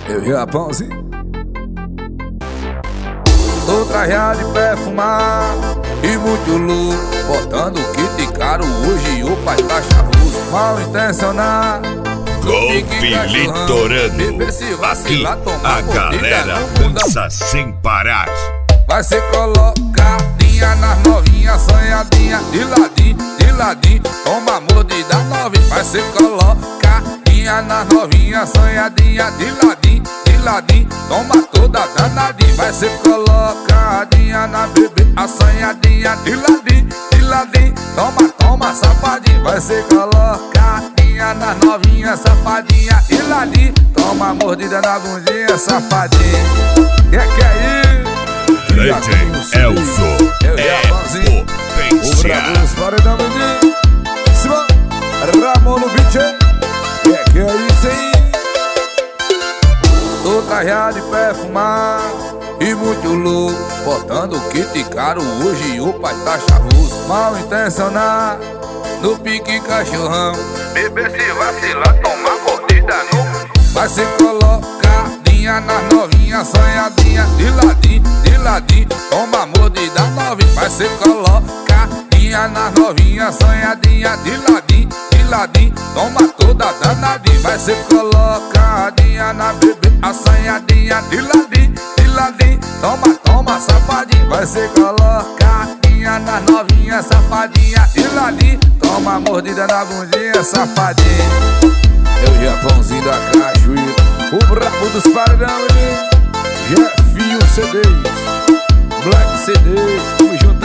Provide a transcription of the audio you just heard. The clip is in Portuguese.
Eu e a pãozinho. Tô trajado de perfumar e muito louco, botando kit caro hoje o pai tá chavoso. Mal intencionado Golpe litorano. Aqui a galera dança sem parar. Vai ser colocadinha nas novinhas, sonhadinha de ladinho, toma mordida novinha. Vai ser colocadinha nas novinhas, sonhadinha de ladinho, toma toda danadinha. Vai ser colocadinha na bebê, assanhadinha de ladinho, toma safadinha. Vai ser colocadinha nas novinhas, safadinha de ladinho, toma mordida na bundinha, safadinha. Que é isso? DJ Elzo é O potência. Bravos paredão menino Simão Ramon no beat. Que é isso aí? Tô trajado de perfumar e muito louco, botando kit caro hoje o pai tá chavoso. Mal intencionado no pique cachorrão, bebê se vacilar, toma mordida no. Vai ser colocadinha nas novinhas, sonhadinha de ladinho, toma mordida novinha. Vai ser colocadinha nas novinhas, sonhadinha de ladinho, toma toda danadinha. Vai ser colocadinha na bebê, assanhadinha de ladinho, toma safadinha. Vai ser colocadinha nas novinhas, safadinha de ladinho, toma mordida na bundinha, safadinha. Eu e a pãozinho da Cajuíra, o brabo dos paredão, Jefinho CDs, Black CDs, tamo junto.